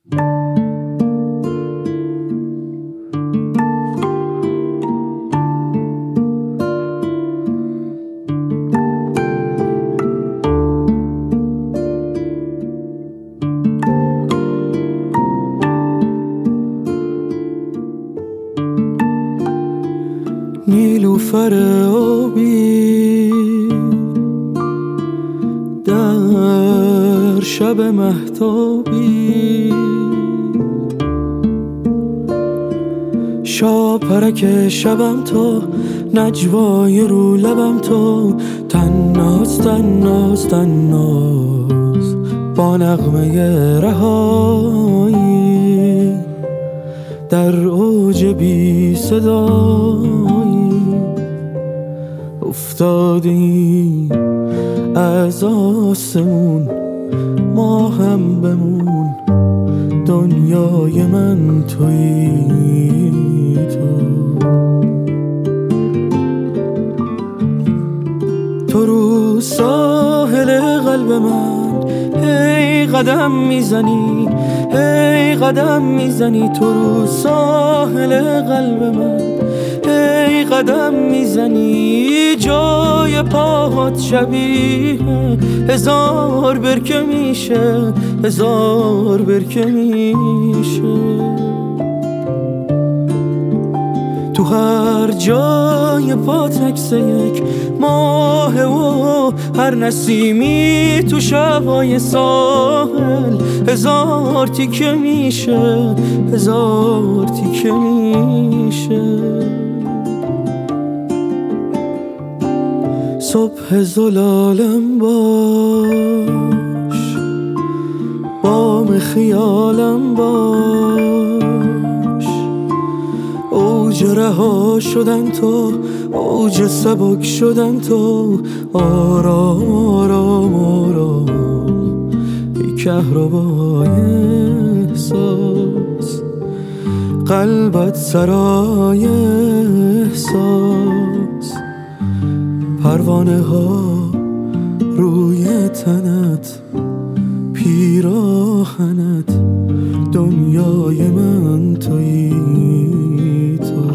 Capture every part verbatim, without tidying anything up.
نیلوفر آبی در شب مهتابی، شاپرک شبم تو، نجوای رو لبم تو، تناز تناز تناز با نغمه رهایی، در اوج بی صدایی افتادیم از آسمون، ما هم بمون، دنیای من تویی تو. تو رو ساحل قلب من هی قدم میزنی، هی قدم میزنی، تو رو ساحل قلب من هی قدم میزنی، جای پاهات شبیه هزار برکه میشه، هزار برکه میشه. تو هر جای پات عکس یک ماه و هر نسیمی تو شبای ساحل هزار تیکه میشه، هزار تیکه میشه. صبح زلالم باش، بام خیالم باش، اوج رها شدن تو، اوج سبک شدن تو، آرام آرام آرام ای کهربای احساس، قلبت سرای احساس، پروانه ها روی تنت، پیراهنت، دنیای من تویی تو.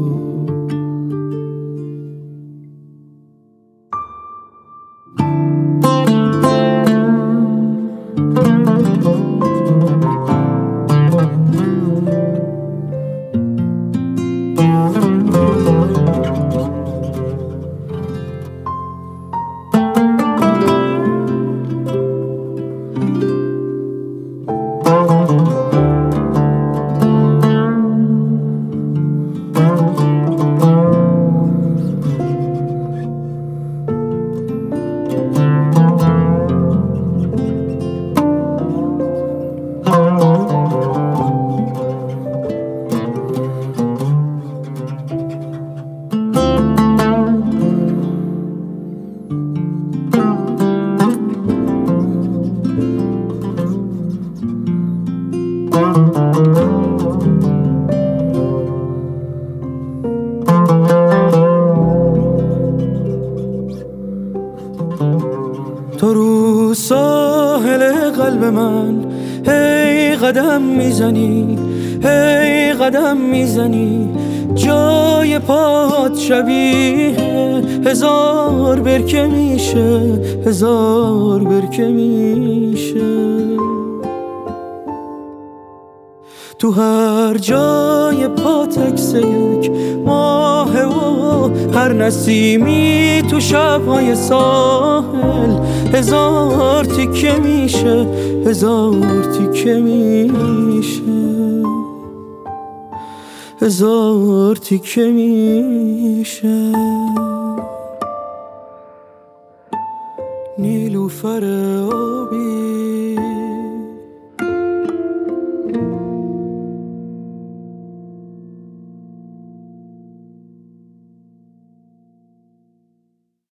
تو رو ساحل قلب من هی قدم میزنی، هی قدم میزنی، جای پات شبیه هزار برکه میشه، هزار برکه میشه. تو هر جای پات عکس یک ماه و هر نسیمی تو شبهای ساحل هزار تیکه میشه، هزار تیکه میشه، هزار تیکه میشه. نیلوفر آبی